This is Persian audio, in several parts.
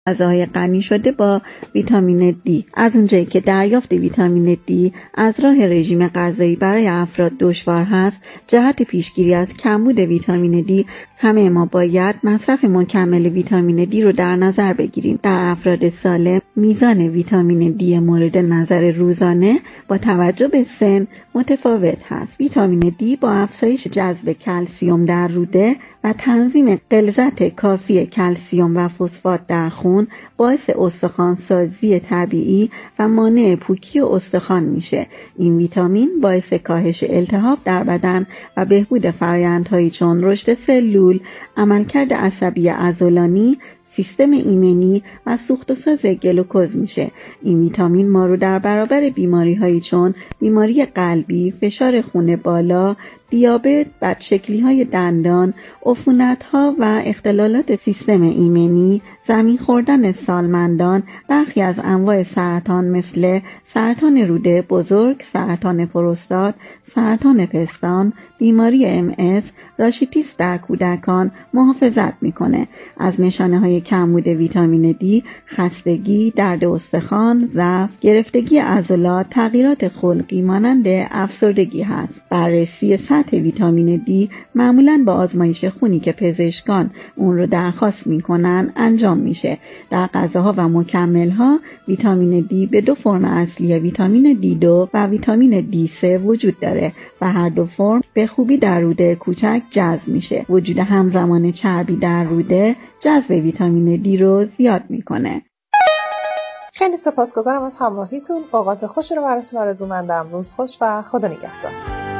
غذاهای غنی شده با ویتامین دی. از اونجایی که دریافت ویتامین دی از راه رژیم غذایی برای افراد دشوار هست، جهت پیشگیری از کمبود ویتامین دی همه ما باید مصرف مکمل ویتامین دی رو در نظر بگیریم. در افراد سالم میزان ویتامین دی مورد نظر روزانه با توجه به سن متفاوت هست. ویتامین دی با افزایش جذب کلسیم در روده و تنظیم غلظت کافی کلسیم و فسفات در خون باعث استخوان‌سازی طبیعی و مانع پوکی استخوان میشه. این ویتامین باعث کاهش التهاب در بدن و بهبود فرآیندهایی چون رشد سلول، عملکرد عصبی عضلانی، سیستم ایمنی و سوخت و ساز گلوکوز میشه. این ویتامین ما رو در برابر بیماری‌هایی چون بیماری قلبی، فشار خون بالا، دیابت، بدشکلی‌های دندان، عفونت‌ها و اختلالات سیستم ایمنی، زمین خوردن سالمندان، برخی از انواع سرطان مثل سرطان روده بزرگ، سرطان پروستات، سرطان پستان، بیماری MS، راشیتیس در کودکان محافظت میکنه. از نشانه‌های کمبود ویتامین دی خستگی، درد استخوان، ضعف، گرفتگی عضلات، تغییرات خلقی مانند افسردگی هست. بررسی سطح ویتامین دی معمولاً با آزمایش خونی که پزشکان اون رو درخواست میکنن انجام میشه. در غذاها و مکمل‌ها ویتامین دی به دو فرم اصلی ویتامین دی2 و ویتامین دی3 وجود داره و هر دو فرم به خوبی در روده کوچک جذب میشه. وجود همزمان چربی در روده جذب ویتامین دی رو زیاد میکنه. خیلی سپاسگزارم از همراهیتون. اوقات خوشی رو براتون آرزومندم. روز خوش و خدا نگهدار.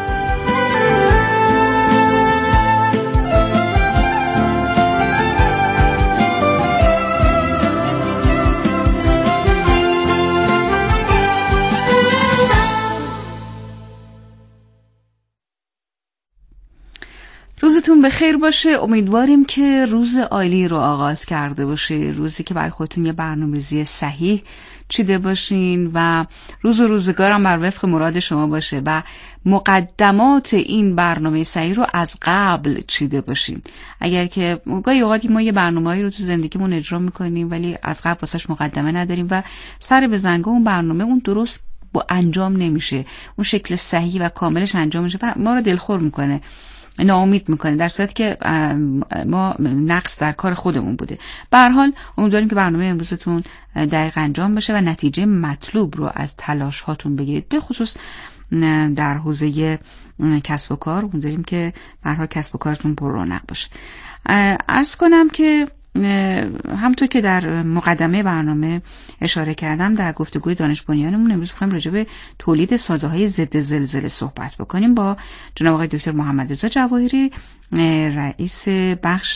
روزتون بخیر باشه. امیدواریم که روز عالی رو آغاز کرده باشه، روزی که برای خودتون یه برنامه‌ریزی صحیح چیده باشین و روز و روزگارم بر وفق مراد شما باشه و مقدمات این برنامه صحیح رو از قبل چیده باشین. اگر که گاهی اوقاتی ما یه برنامه‌ای رو تو زندگیمون اجرا می‌کنیم ولی از قبل واسش مقدمه نداریم و سر به زنگا اون برنامه اون درست با انجام نمیشه، اون شکل صحیح و کاملش انجام میشه و ما رو دلخور میکنه، ناامید میکنه، در صورتی که ما نقص در کار خودمون بوده. به هر حال امیدواریم که برنامه امروزتون دقیق انجام بشه و نتیجه مطلوب رو از تلاش هاتون بگیرید، به خصوص در حوزه کسب و کار. امیدواریم که به هر حال کسب و کارتون پر رونق باشه. عرض کنم که همونطور که در مقدمه برنامه اشاره کردم، در گفتگوی دانش بنیانمون امروز می‌خوایم راجع به تولید سازه‌های ضد زلزله صحبت بکنیم با جناب آقای دکتر محمد رضا جواهری، رئیس بخش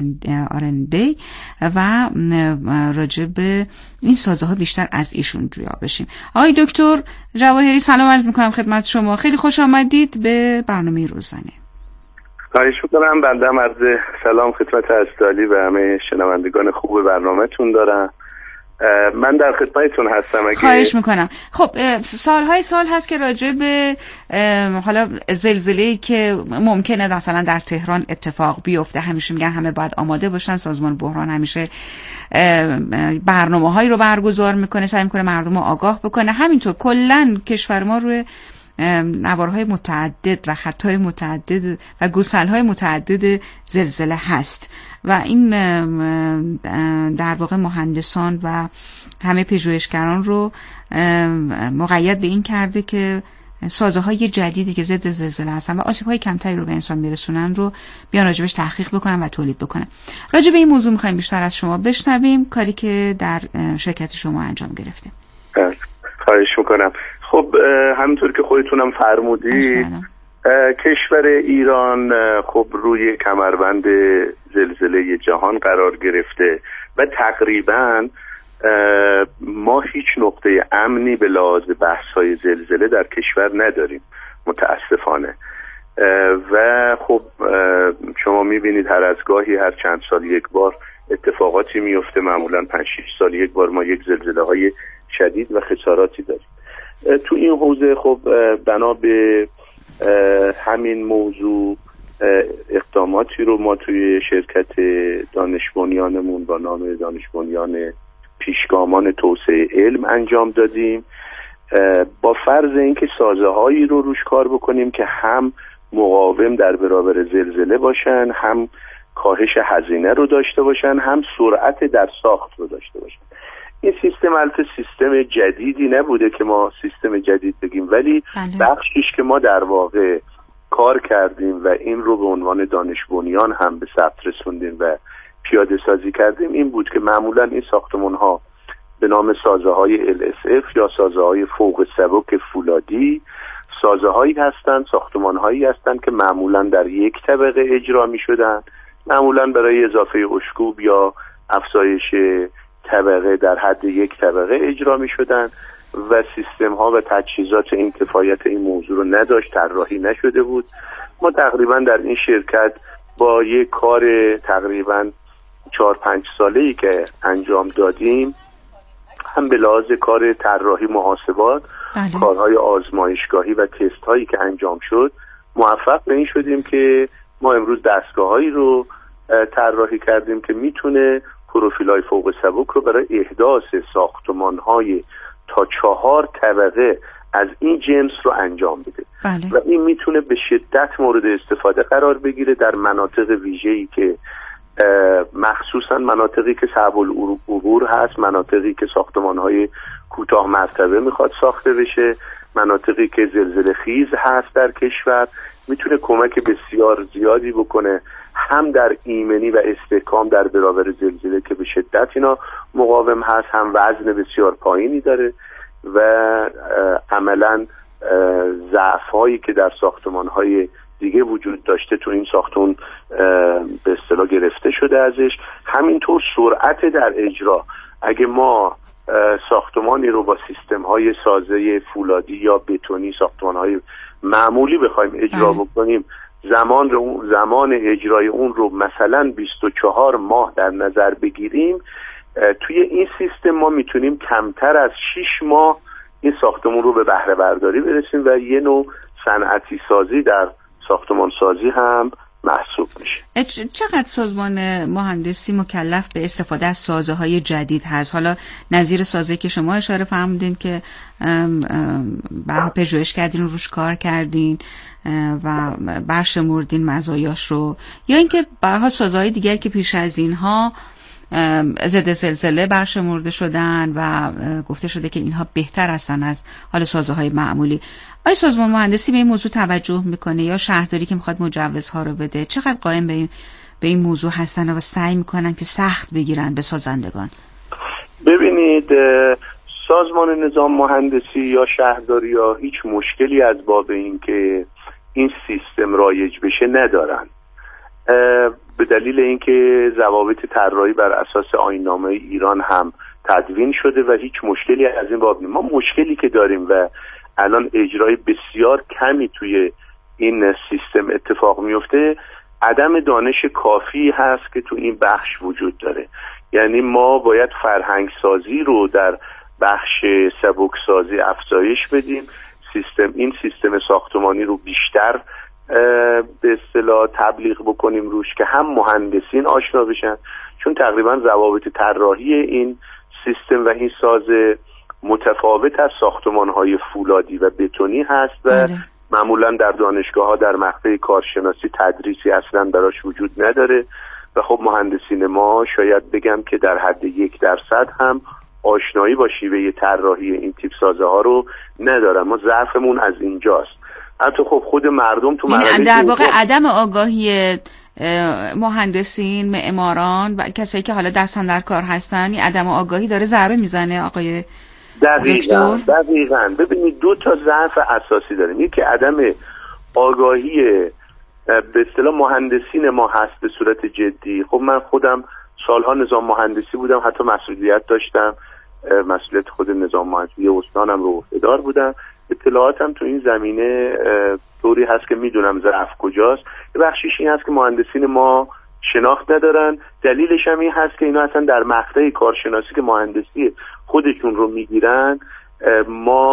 R&D و راجع به این سازه‌ها بیشتر از ایشون جویا بشیم. آقای دکتر جواهری سلام عرض می‌کنم خدمت شما. خیلی خوش آمدید به برنامه روزانه. خواهش می‌کنم. بنده هم عرض سلام خدمت اساتید و همه شنوندگان خوب برنامه‌تون دارم. من در خدمتتون هستم. خواهش میکنم. خب سالهای سال هست که راجع به حالا زلزله‌ای که ممکنه مثلا در تهران اتفاق بیفته همیشه میگن همه باید آماده باشن. سازمان بحران همیشه برنامه‌هایی رو برگزار میکنه، سعی میکنه مردم رو آگاه بکنه. همینطور کلا کشور ما روی نوارهای متعدد و خطهای متعدد و گسلهای متعدد زلزله هست و این در واقع مهندسان و همه پژوهشگران رو مقید به این کرده که سازه‌های جدیدی که ضد زلزله هستن و آسیب‌های کمتری رو به انسان میرسونن رو بیان راجبش تحقیق بکنن و تولید بکنن. راجع به این موضوع می‌خوایم بیشتر از شما بشنویم، کاری که در شرکت شما انجام گرفته. خواهش میکنم. خب همونطور که خودتونم فرمودید کشور ایران خب روی کمربند زلزله جهان قرار گرفته و تقریبا ما هیچ نقطه امنی به لحاظ بحث‌های زلزله در کشور نداریم متاسفانه. و خب شما میبینید هر از گاهی هر چند سال یک بار اتفاقاتی میفته، معمولا 5-6 سال یک بار ما یک زلزله‌های شدید و خساراتی داریم. تو این حوزه خب بنا به همین موضوع اقداماتی رو ما توی شرکت دانش بنیانمون با نام دانش بنیان پیشگامان توسعه علم انجام دادیم، با فرض اینکه سازه هایی رو روش کار بکنیم که هم مقاوم در برابر زلزله باشن، هم کاهش هزینه رو داشته باشن، هم سرعت در ساخت رو داشته باشن. این سیستم البته سیستم جدیدی نبوده که ما سیستم جدید بگیم، ولی بخشیش که ما در واقع کار کردیم و این رو به عنوان دانش بنیان هم به ثبت رسوندیم و پیاده سازی کردیم این بود که معمولا این ساختمان ها به نام سازه های LSF یا سازه های فوق سبک فولادی سازه هایی هستند، ساختمان هایی هستند که معمولا در یک طبقه اجرا می شدن، معمولا برای اضافه اشکوب یا افزایش طبقه در حد یک طبقه اجرا می شدن و سیستم ها و تجهیزات این کفایت این موضوع رو نداشت، طراحی نشده بود. ما تقریبا در این شرکت با یک کار تقریبا 4-5 ساله‌ای که انجام دادیم، هم به لحاظ کار طراحی محاسبات، کارهای آزمایشگاهی و تست هایی که انجام شد، موفق به این شدیم که ما امروز دستگاه‌هایی رو طراحی کردیم که میتونه پروفیل‌های فوق سبک رو برای احداث ساختمان‌های تا 4 طبقه از این جنس رو انجام بده. و این میتونه به شدت مورد استفاده قرار بگیره در مناطق ویژه‌ای که مخصوصا مناطقی که صعب العبور هست، مناطقی که ساختمان‌های کوتاه مرتبه میخواد ساخته بشه، مناطقی که زلزله خیز هست در کشور، میتونه کمک بسیار زیادی بکنه هم در ایمنی و استحکام در برابر زلزله که به شدت اینا مقاوم هست، هم وزن بسیار پایینی داره و عملاً ضعف‌هایی که در ساختمان‌های دیگه وجود داشته تو این ساختمون به اصطلاح گرفته شده ازش. همینطور سرعت در اجرا، اگه ما ساختمانی رو با سیستم‌های سازه فولادی یا بتونی ساختمان‌های معمولی بخوایم اجرا بکنیم، زمان اجرای اون رو مثلا 24 ماه در نظر بگیریم، توی این سیستم ما میتونیم کمتر از 6 ماه این ساختمون رو به بهره برداری برسیم و یه نوع صنعتی سازی در ساختمان سازی هم محسوب میشه. چقدر سازمان مهندسی مکلف به استفاده از سازه های جدید هست؟ حالا نظیر سازه که شما اشاره فرمودین که پژوهش کردین و روش کار کردین و برشمردین مزایاش رو، یا اینکه برها سازه های دیگر که پیش از اینها ضد زلزله برشمرده شدن و گفته شده که اینها بهتر هستن از حال سازه های معمولی. آیا سازمان مهندسی به این موضوع توجه میکنه یا شهرداری که میخواد مجوزها رو بده چقدر قائم به این موضوع هستن و سعی میکنن که سخت بگیرن به سازندگان؟ ببینید، سازمان نظام مهندسی یا شهرداری یا هیچ مشکلی از باب این که این سیستم رایج بشه ندارن، به دلیل اینکه ضوابط طراحی بر اساس آیین‌نامه ایران هم تدوین شده و هیچ مشکلی از این باب نیست. ما مشکلی که داریم و الان اجرای بسیار کمی توی این سیستم اتفاق میفته، عدم دانش کافی هست که تو این بخش وجود داره. یعنی ما باید فرهنگ سازی رو در بخش سبک سازی افزایش بدیم، این سیستم ساختمانی رو بیشتر به اصطلاح تبلیغ بکنیم روش که هم مهندسین آشنا بشن، چون تقریبا ضوابط طراحی این سیستم و این سازه متفاوت از ساختمان‌های فولادی و بتونی هست و معمولا در دانشگاه‌ها در مقطع کارشناسی تدریسی اصلا براش وجود نداره و خب مهندسین ما شاید بگم که در حد 1% هم آشنایی با شیوه طراحی این تیپ سازه ها رو ندارن. ما ضعفمون از اینجاست. حتی خب خود مردم تو در واقع عدم آگاهی مهندسین، معماران و کسایی که حالا دستن در کار هستن، عدم آگاهی داره ضربه میزنه آقای دقیقاً. ببینید 2 تا ضعف اساسی داریم. یکی عدم آگاهی به اصطلاح مهندسین ما هست به صورت جدی. خب من خودم سالها نظام مهندسی بودم، حتی مسئولیت داشتم، مسئولیت خود نظام مهندسی استانم رو عهده‌دار بودم. اطلاعاتم تو این زمینه طوری هست که میدونم ضعف کجاست. بخشش این هست که مهندسین ما شناخت ندارن. دلیلش هم این هست که اینا اصلا در مقطع کارشناسی که مهندسی خودشون رو میگیرن، ما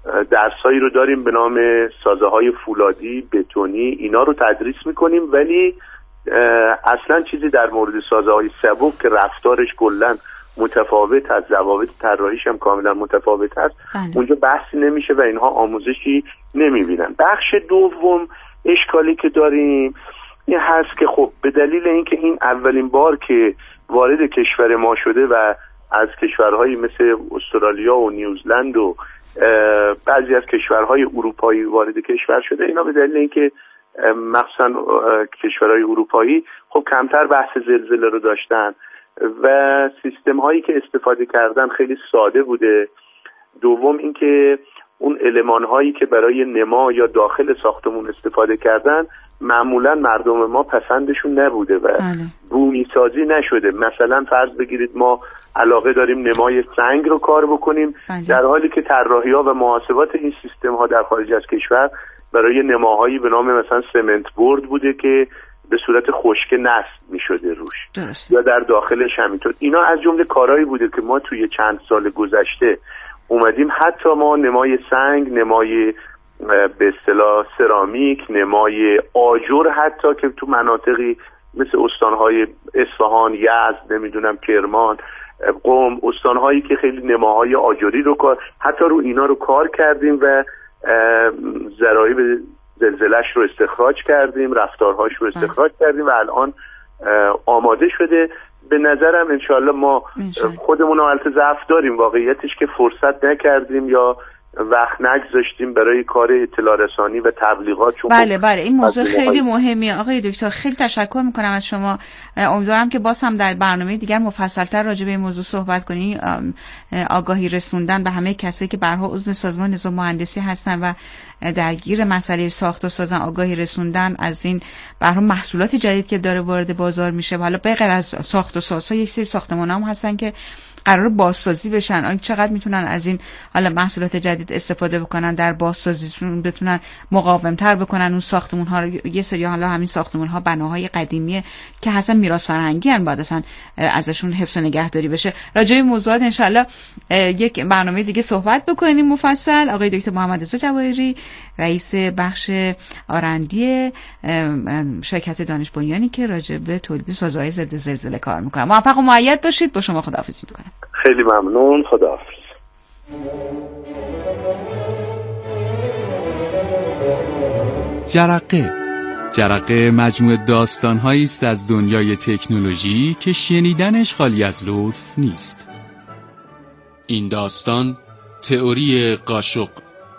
درسایی رو داریم به نام سازه های فولادی، بتونی، اینا رو تدریس میکنیم، ولی اصلا چیزی در مورد سازه های سبک که رفتارش کلا متفاوت از ضوابط طراحیش هم کاملا متفاوت است اونجا بحثی نمیشه و اینها آموزشی نمیبینن. بخش دوم اشکالی که داریم این هست که خب به دلیل اینکه این اولین بار که وارد کشور ما شده و از کشورهایی مثل استرالیا و نیوزلند و بعضی از کشورهای اروپایی وارد کشور شده، اینا به دلیل اینکه مخصوصا کشورهای اروپایی خب کمتر بحث زلزله رو داشتن و سیستم هایی که استفاده کردن خیلی ساده بوده. دوم اینکه اون المان هایی که برای نما یا داخل ساختمون استفاده کردن معمولا مردم ما پسندشون نبوده و بومی سازی نشده. مثلا فرض بگیرید ما علاقه داریم نمای سنگ رو کار بکنیم در حالی که طراحی ها و محاسبات این سیستم ها در خارج از کشور برای نماهایی به نام مثلا سمنت بورد بوده که به صورت خشک نصب می شده روش درست. یا در داخلش همینطور. اینا از جمله کارهایی بوده که ما توی چند سال گذشته اومدیم حتی ما نمای سنگ، نمای به اصطلاح سرامیک، نمای آجر، حتی که تو مناطقی مثل استانهای اصفهان، یزد، نمیدونم کرمان، قم، استانهایی که خیلی نماهای آجری رو حتی رو اینا رو کار کردیم و ضرایب زلزله‌اش رو استخراج کردیم، رفتارهاش رو استخراج کردیم و الان آماده شده. به نظرم انشاءالله ما خودمون البته ضعف داریم، واقعیتش که فرصت نکردیم یا وقت نگذاشتیم برای کار اطلاع رسانی و تبلیغات. بله این موضوع خیلی مهمیه آقای دکتر، خیلی تشکر میکنم از شما. امیدوارم که باز هم در برنامه دیگر مفصل‌تر راجع به این موضوع صحبت کنی. آگاهی رسوندن به همه کسایی که به هر حال عضو سازمان نظام مهندسی هستن و درگیر مسئله ساخت و سازن، آگاهی رسوندن از این به هر حال محصولات جدید که داره وارد بازار میشه. حالا به غیر از ساخت و سازها یک سری ساختمان‌ها هم هستن که قرار بازسازی بشن. آیا چقدر میتونن از این حالا محصولات جدید استفاده بکنن در بازسازیشون، بتونن مقاوم‌تر بکنن اون ساختمان‌ها رو. یه سری حالا همین ساختمان‌ها بناهای قدیمی که اصلا میراث فرهنگی ان، بعد اصلا ازشون حفظ و نگهداری بشه. راجع به موضوعات ان شاءالله یک برنامه دیگه صحبت بکنیم مفصل. آقای دکتر محمد رضا جواهری، رئیس بخش آرندی شرکت دانش بنیانی که راجع به تولید سازه‌های ضد زلزله کار می‌کنه. موفق و مؤید باشید. با شما خداحافظی می‌کنم. خیلی ممنون. خداحافظ. جرقه مجموعه داستان‌هایی است از دنیای تکنولوژی که شنیدنش خالی از لطف نیست. این داستان تئوری قاشق.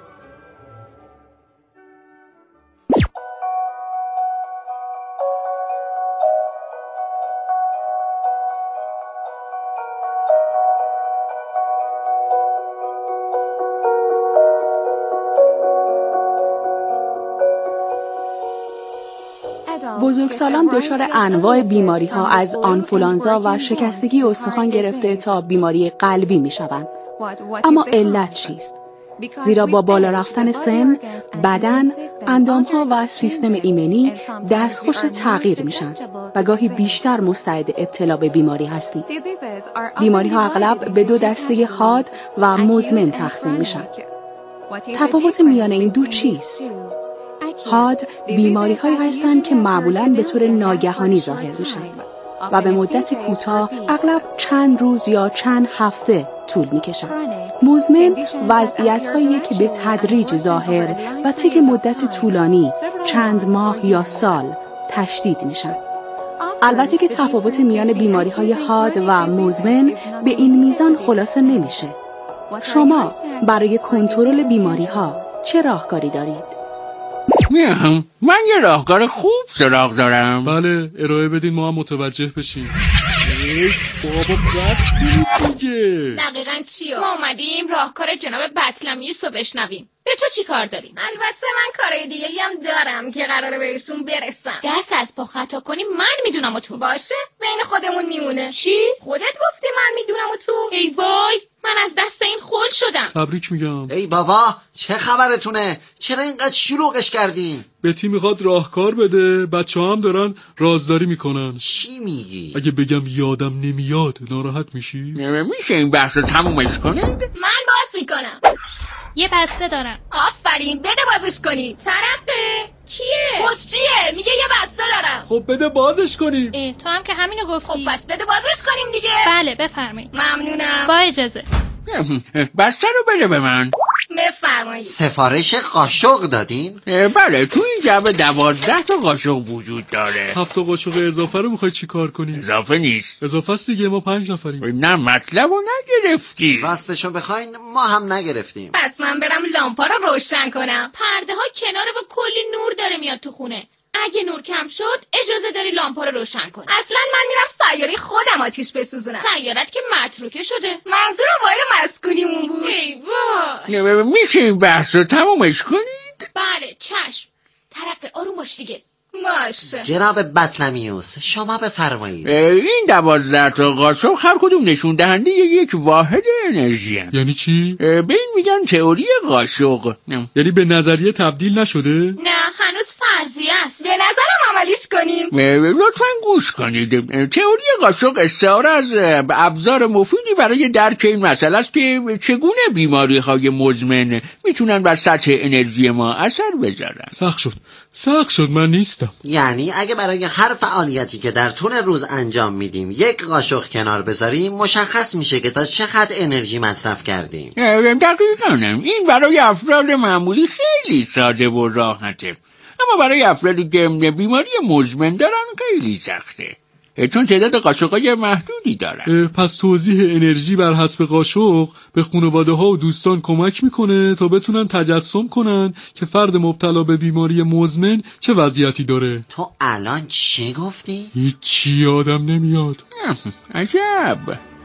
بزرگسالان دچار انواع بیماری‌ها از آنفولانزا و شکستگی استخوان گرفته تا بیماری قلبی می‌شوند. اما علت چیست؟ زیرا با بالا رفتن سن، بدن، اندام‌ها و سیستم ایمنی دستخوش تغییر میشن و گاهی بیشتر مستعد ابتلا به بیماری هستیم. بیماری‌ها اغلب به دو دسته حاد و مزمن تقسیم میشن. تفاوت میان این دو چیست؟ حاد بیماری‌هایی هستند که معمولاً به طور ناگهانی ظاهر میشن و به مدت کوتاه اغلب چند روز یا چند هفته طول میکشن. مزمن وضعیت‌هایی که به تدریج ظاهر و طی مدت طولانی چند ماه یا سال تشدید میشن. البته که تفاوت میان بیماری‌های حاد و مزمن به این میزان خلاصه نمیشه. شما برای کنترل بیماری‌ها چه راهکاری دارید؟ من یه راهکار خوب سراغ دارم. بله ارائه بدین ما هم متوجه بشیم. بابا بس کنید دیگه. دقیقاً چیو؟ ما اومدیم راهکار جناب بطلمیوس رو بشنویم. به تو چی کار داریم؟ البته من کارهای دیگه هم دارم که قراره بهشون برسم. دست از پا خطا کنی من میدونم و تو. باشه بین خودمون میمونه. چی؟ خودت گفتی من میدونم و تو. ای وای من از دست این خل شدم. تبریک میگم. ای بابا چه خبرتونه؟ چرا اینقدر شلوغش کردین؟ بتی میخواد راهکار بده، بچه‌ها هم دارن رازداری میکنن. چی میگی؟ اگه بگم یادم نمیاد ناراحت میشی؟ میشه این بحث رو تمومش کنید؟ من باز میکنم. یه بسته دارم. آفرین، بده بازش کنی. ترقه کیه؟ بسچیه، میگه یه بسته دارم. خب بده بازش کنیم. تو هم که همینو گفتی. خب پس بده بازش کنیم دیگه. بله بفرمایید. ممنونم. با اجازه. بسته رو بده به من. بفرمایید. سفارش قاشق دادین؟ بله، تو این جعبه 12 تا قاشق وجود داره. 7 تا قاشق اضافه رو میخوای چی کار کنی؟ اضافه نیست. اضافه است دیگه، ما 5 نفریم. نه مطلب رو نگرفتی. راستشو بخواین ما هم نگرفتیم. پس من برم لامپا رو روشن کنم. پرده ها کناره و کلی نور داره میاد تو خونه. اگه نور کم شد اجازه داری لامپا رو روشن کنی. اصلا من میرم سیاره خودم آتیش بسوزونم. سیارت که متروکه شده. منظورم وای مسکونیمون بود. ای وای. میشه این بحث رو تمومش کنید؟ بله چشم. ترقه آروم باش دیگه. باشه. جناب بطلمیوس شما بفرمایید. این 12 تا قاشق هر کدوم نشون دهنده یک واحد انرژی هست. یعنی چی؟ به این میگن تئوری قاشق. یعنی به نظریه تبدیل نشده؟ نه هنوز فرضیه است. به نظرم عملیش کنیم. لطفاً گوش کنید. تئوری قاشق استعاره از ابزار مفیدی برای درک این مسئله است که چگونه بیماری‌های مزمن میتونن بر سطح انرژی ما اثر بذارن. سخت شد من نیستم. یعنی اگه برای هر فعالیتی که در طول روز انجام میدیم یک قاشق کنار بذاریم مشخص میشه که تا چقدر انرژی مصرف کردیم. دقیقاً. این برای افراد معمولی خیلی ساده و راحته، اما برای افرادی که بیماری مزمن دارن خیلی سخته، چون تعداد قاشقای محدودی دارن. پس توزیع انرژی بر حسب قاشق به خانواده ها و دوستان کمک میکنه تا بتونن تجسم کنن که فرد مبتلا به بیماری مزمن چه وضعیتی داره. تو الان چی گفتی؟ هیچی یادم نمیاد. عجب.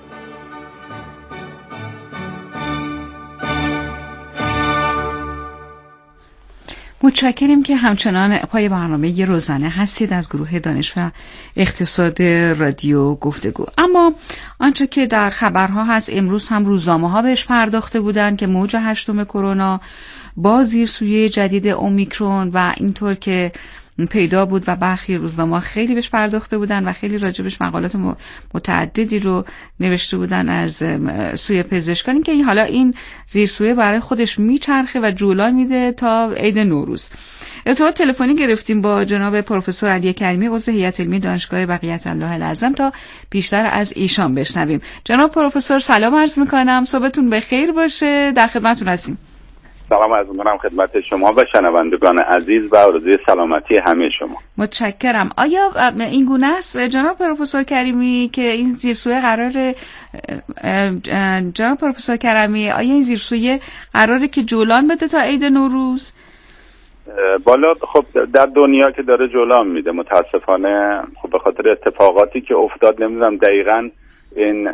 متشکریم که همچنان پای برنامه روزانه هستید از گروه دانش و اقتصاد رادیو گفتگو. اما آنچه که در خبرها هست، امروز هم روزنامه‌ها بهش پرداخته بودند که موج 8 کرونا با زیرسویه جدید اومیکرون و اینطور که پیدا بود و برخی روزنامه‌ها خیلی بهش پرداخته بودن و خیلی راجبش مقالات متعددی رو نوشته بودن از سوی پزشکانی که حالا این زیرسویه برای خودش میچرخه و جولان میده تا عید نوروز. ارتباط تلفنی گرفتیم با جناب پروفسور علی کریمی، عضو هیئت علمی دانشگاه بقیت الله العظم، تا بیشتر از ایشان بشنویم. جناب پروفسور سلام عرض میکنم، صبحتون بخیر باشه، در خدمتتون هستیم. سلام عرض می‌کنم خدمت شما و شنوندگان عزیز و آرزوی سلامتی همه شما. متشکرم. آیا این گونه است جناب پروفسور کریمی که این زیرسویه جناب پروفسور کریمی آیا این زیرسویه قراره که جولان بده تا عید نوروز؟ بالا خب در دنیا که داره جولان میده متاسفانه، خب به خاطر اتفاقاتی که افتاد نمیدونم دقیقاً این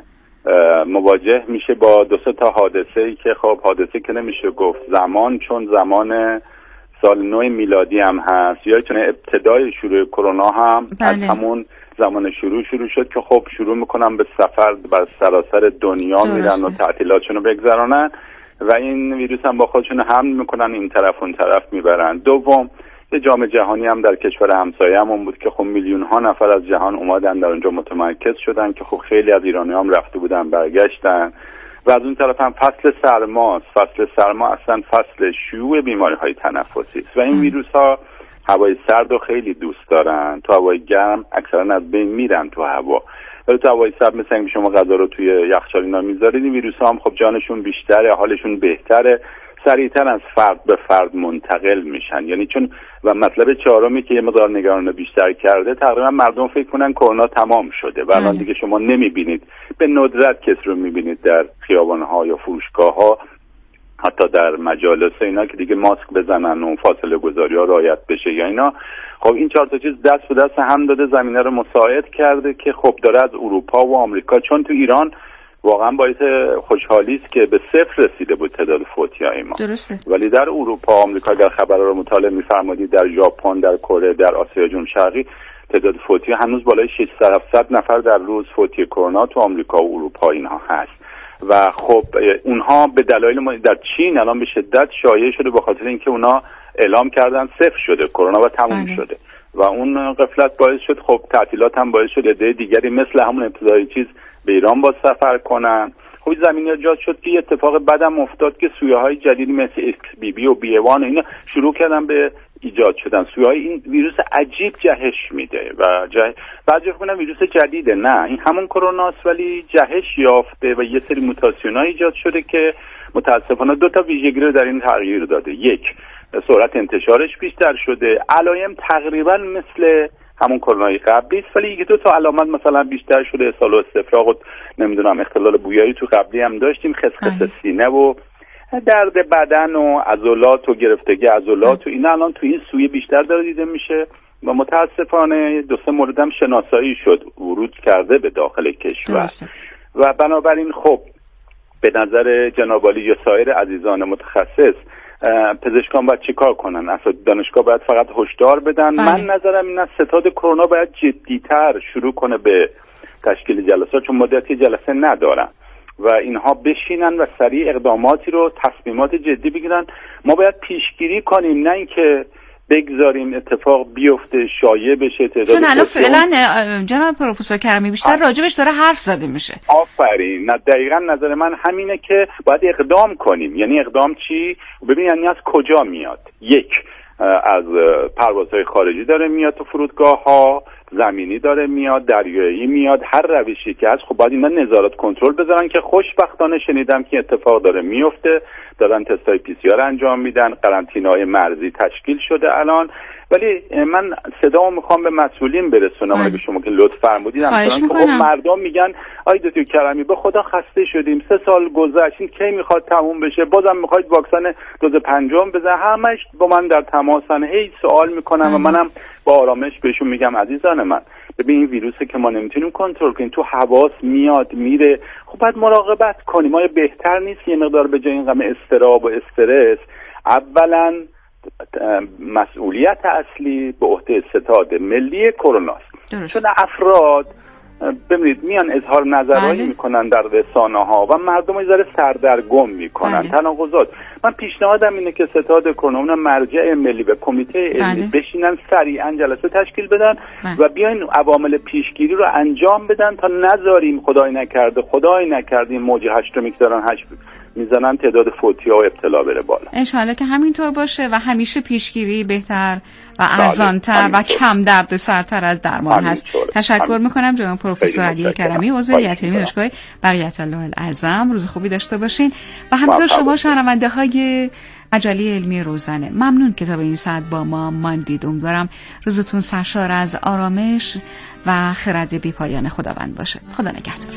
مواجه میشه با 2-3 تا حادثه‌ای که خب حادثه که نمیشه گفت زمان، چون زمان سال 9 میلادی هم هست، یادتونه ابتدای شروع کرونا هم از همون زمان شروع شد که خب شروع میکنن به سفر بر سراسر دنیا میرن و تعطیلاتشون رو بگذرانن و این ویروس هم با خودشون حمل میکنن، این طرف اون طرف میبرن. دوم یه جام جهانی هم در کشور همسایه‌مون بود که خب میلیون ها نفر از جهان اومدن در اونجا متمرکز شدن که خب خیلی از ایرانی‌ها هم رفته بودن برگشتن و از اون طرف هم فصل سرماست. فصل سرما اصلا فصل شیوع بیماری‌های تنفسی است و این ویروس‌ها هوای سرد رو خیلی دوست دارن، تو هوای گرم اکثرا از بین میرن تو هوا، ولی تو هوای سرد مثل اینکه شما غذا رو توی یخچال اینا میذارید این ویروس‌ها هم خب جانشون بیشتره، حالشون بهتره، سریعتر از فرد به فرد منتقل میشن. یعنی چون و مطلب چهارمی که یه مقدار نگران بیشتر کرده، تقریبا مردم فکر کنن کرونا تمام شده و الان دیگه شما نمیبینید، به ندرت کسی رو میبینید در خیابان‌ها یا فروشگاه‌ها، حتی در مجالس اینا که دیگه ماسک بزنن و فاصله گذاری‌ها رعایت بشه یا اینا. خب این 4 تا چیز دست به دست هم داده، زمینه رو مساعد کرده که خب داره از اروپا و آمریکا، چون تو ایران واقعا باعث خوشحالی است که به 0 رسیده بود تعداد فوتی‌های ما. درسته. ولی در اروپا، آمریکا اگر خبرها رو مطالعه می‌فرمایید، در ژاپن، در کره، در آسیا جنوب شرقی تعداد فوتی هنوز بالای 600 نفر در روز فوتی کرونا تو آمریکا و اروپا اینها هست و خب اونها به دلایل در چین الان به شدت شایع شده به خاطر اینکه اونها اعلام کردن 0 شده کرونا و تموم شده و اون غفلت باعث شد خب تعطیلات هم باعث شد عده دیگری مثل همون ابتدایی چیز به ایران با سفر کنن خب زمینه ایجاد شد که اتفاق بعدم افتاد که سویه‌های جدیدی مثل XBB و BA1 اینا شروع کردن به ایجاد شدن. سویه‌های این ویروس عجیب جهش میده و بعضی فکر کنن ویروس جدیده، نه این همون کروناست ولی جهش یافته و یه سری موتاسیون‌ها ایجاد شده که متاسفانه 2 تا ویژگی رو در این تغییر داده. یک، سرعت انتشارش بیشتر شده، علائم تقریبا مثل همون کرونای قبلی است ولی 1-2 تا علامت مثلا بیشتر شده، اسهال و استفراغ و نمیدونم اختلال بویایی تو قبلی هم داشتیم، خسخس سینه و درد بدن و عضلات و گرفتگی عضلات و اینا الان تو این سویه بیشتر داره دیده میشه و متاسفانه 2-3 مورد هم شناسایی شد ورود کرده به داخل کشور و بنابراین خب به نظر جناب عالی یا سایر عزیزان متخصص پزشکان باید چی کار کنن؟ اصلا دانشگاه باید فقط هشدار بدن. من نظرم این است ستاد کرونا باید جدی‌تر شروع کنه به تشکیل جلسات، چون مدتی جلسه ندارن و اینها بشینن و سریع اقداماتی رو تصمیمات جدی بگیرن. ما باید پیشگیری کنیم نه اینکه بگذاریم اتفاق بیفته شایع بشه. چون الان فعلا جناب پروفسور کرمی بیشتر راجبش داره حرف زده میشه. آفرین. نه دقیقاً نظر من همینه که باید اقدام کنیم. یعنی اقدام چی؟ ببین یعنی از کجا میاد؟ یک، از پروازهای خارجی داره میاد تو فرودگاه‌ها، زمینی داره میاد، دریایی میاد، هر روشی که هست. خب باید اینا نظارت کنترل بذارن که خوشبختانه شنیدم که اتفاق داره میفته، دارن تستای PCR انجام میدن، قرنطینه‌های مرزی تشکیل شده الان. ولی من صدامو میخوام به مسئولین برسونم اگه شما که لطف فرمودید. خب مردم میگن آی دکتر کرمی به خدا خسته شدیم، 3 سال گذشت، این کی میخواد تموم بشه؟ بازم میخواید واکسن دوز 5 بزن؟ همش با من در تماسن، هی سوال میکنن و منم با آرامش بهشون میگم عزیزان من ببین این ویروسه که ما نمیتونیم کنترل کنیم، تو حواس میاد میره، خب باید مراقبت کنیم. آیا بهتر نیست یه مقدار به جای این غم اضطراب و استرس اولا مسئولیت اصلی به عهده ستاد ملی کروناست؟ چون افراد ببینید میان اظهار نظرهایی میکنن در رسانه‌ها و مردم رو ذره سردرگم میکنن، تناقضات. من پیشنهادم اینه که ستاد کرونا مرجع ملی و کمیته علمی بشینن سریعا جلسه تشکیل بدن و بیاین عوامل پیشگیری رو انجام بدن تا نذاریم خدای نکرده این موج هشتمی که دارن میزنن تعداد فوتی‌ها و ابتلا بره بالا. انشالله که همینطور باشه و همیشه پیشگیری بهتر و ارزان‌تر و کم دردسرتر از درمان هست. تشکر میکنم جناب پروفسور علی کرمی، عضو هیئت علمی دانشگاه بقیت الله الاعظم. روز خوبی داشته باشین و همینطور شما شنونده‌های مجله علمی روزنه. ممنون که تا به این ساعت با ما ماندید. امیدوارم روزتون سرشار از آرامش و خرد بی‌پایان خداوند باشه. خدا نگهدار.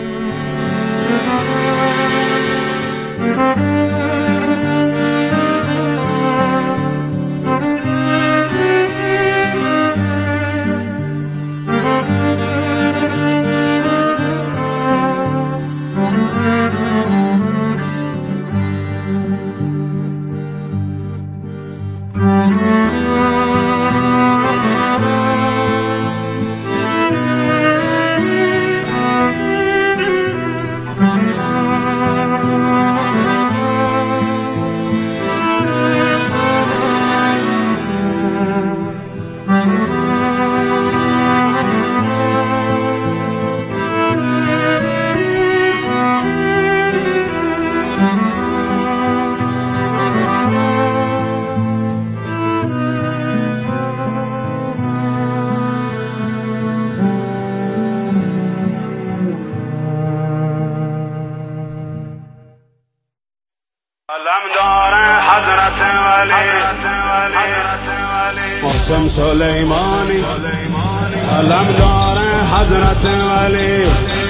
قاسم سلیمانی علم داره حضرت ولی،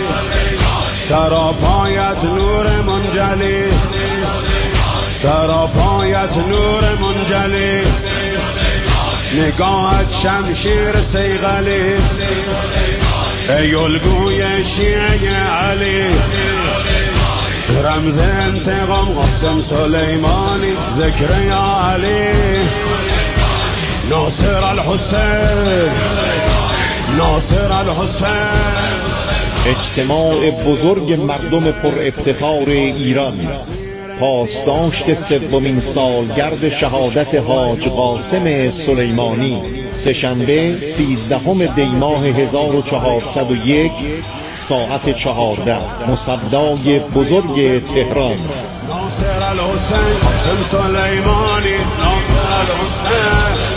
سراپایت نور منجلی، سراپایت نور منجلی، نگاهت شمشیر سیغلی، ای الگوی شیعه علی، رمز انتقام قاسم سلیمانی، ذکر یا علی، ناصر الحسین، ناصر الحسین. اجتماع بزرگ مردم پر افتخار ایران پاسداشت سومین سالگرد شهادت حاج قاسم سلیمانی، سه‌شنبه 13 دی ماه 1401 ساعت 14، مصدای بزرگ تهران. ناصر الحسین قاسم سلیمانی، ناصر الحسین.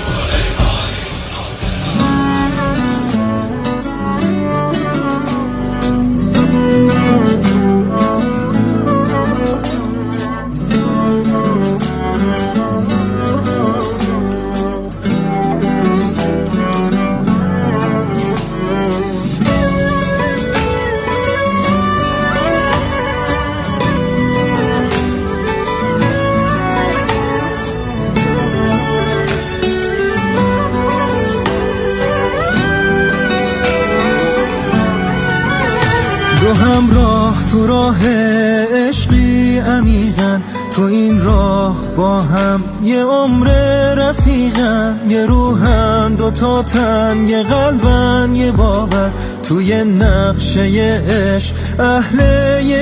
دو همراه تو راه عشقی عمیقن، تو این راه با هم یه عمر رفیقن، یه روحن دوتا تن، یه قلبن یه باور، توی نقشه عشق اهل یه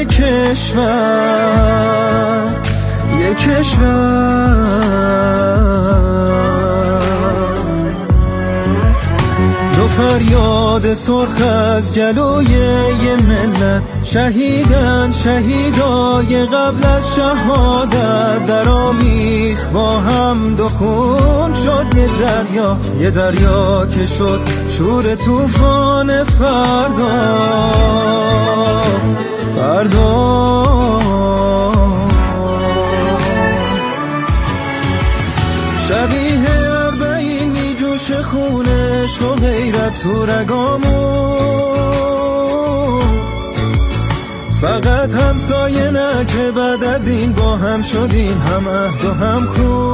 کشور، یه کشور. فریاد سرخ از گلوی یه ملت، شهیدن شهیدای قبل از شهادت، در آمیخ با هم دو خون شد یه دریا که شد شور طوفان فردا. شبیه اربعینی جوش خونش و غیرت تو رگامون، فقط همسایه نه که بعد از این با هم شدیم هم عهد و هم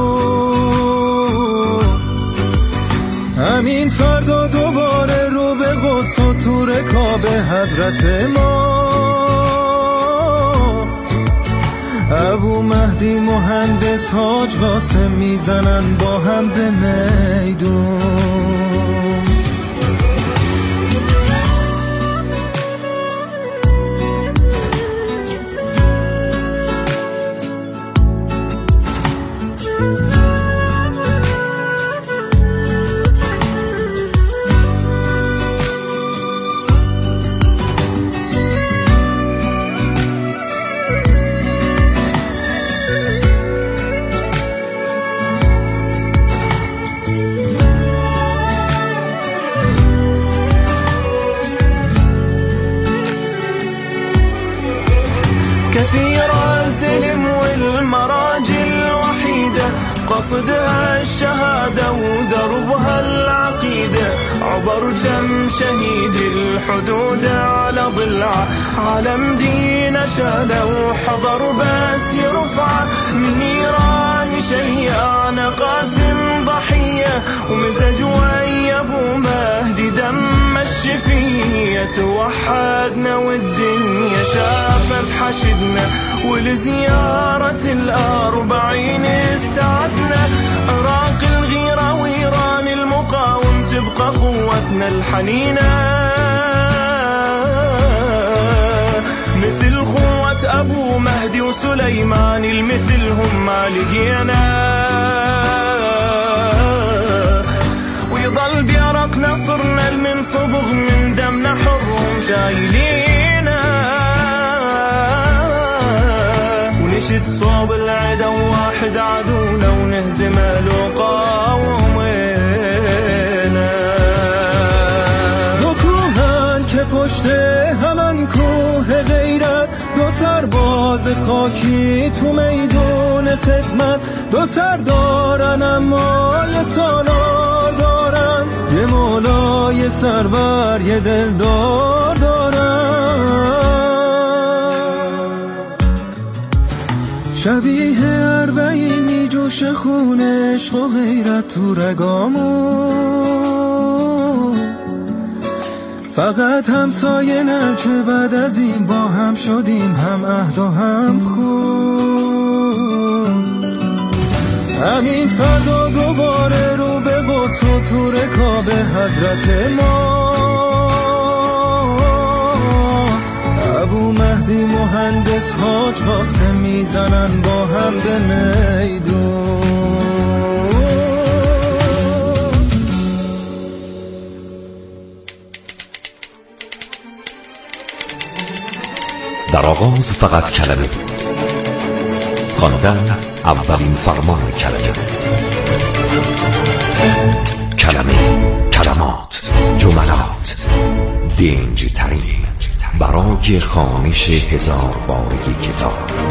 خون. همین فردا دوباره رو به قدس و تو رکاب حضرت ما، ابو مهدی مهندس حاج قاسم میزنن با هم به میدون. كثيرا الظلم والمراجل وحيدة، قصدها الشهادة ودربها العقيدة، عبر جم شهيد الحدود على ضلعه، علم دين شالوا حضر بس يرفع، من إيران شيعنا قاسم ضحية، ومزج ويا أبو مهدي دم الشفية، توحدنا والدنيا شافت حشدنا، ولزيارة الأربعين استعدنا، عراق الغيرة وإيران المقاوم تبقى قوتنا الحنينة، مثل قوة أبو مهدي وسليمان المثلهم ما لقينا، ويظل بيرق نصرنا من صبغ من دمنا حرهم شايلينا، ونشد صوب العدا واحد عدونا ونهزم له قاومنا. دو کوهن که پشت همان کوه غیرت، دو سرباز خاکی تو میدون خدمت، دو سر دارن اما یه سالار دارن، یه مولای سرور یه دلدار دارن. شبیه اربعینی جوش خون عشق و غیرت تو رگامون، فقط همسایه نه که بعد از این با هم شدیم هم عهد و هم خون. همین فردا دوباره رو به قدس و تو رکاب حضرت ما، ابو مهدی وقتی مهندس حاج قاسم میزنن با هم به میدون. در آغاز فقط کلمه بود، خواندن اولین فرمان کلمه. کلمه، کلمات، جملات، دنج ترین برای خوانش 1000 باره کتاب.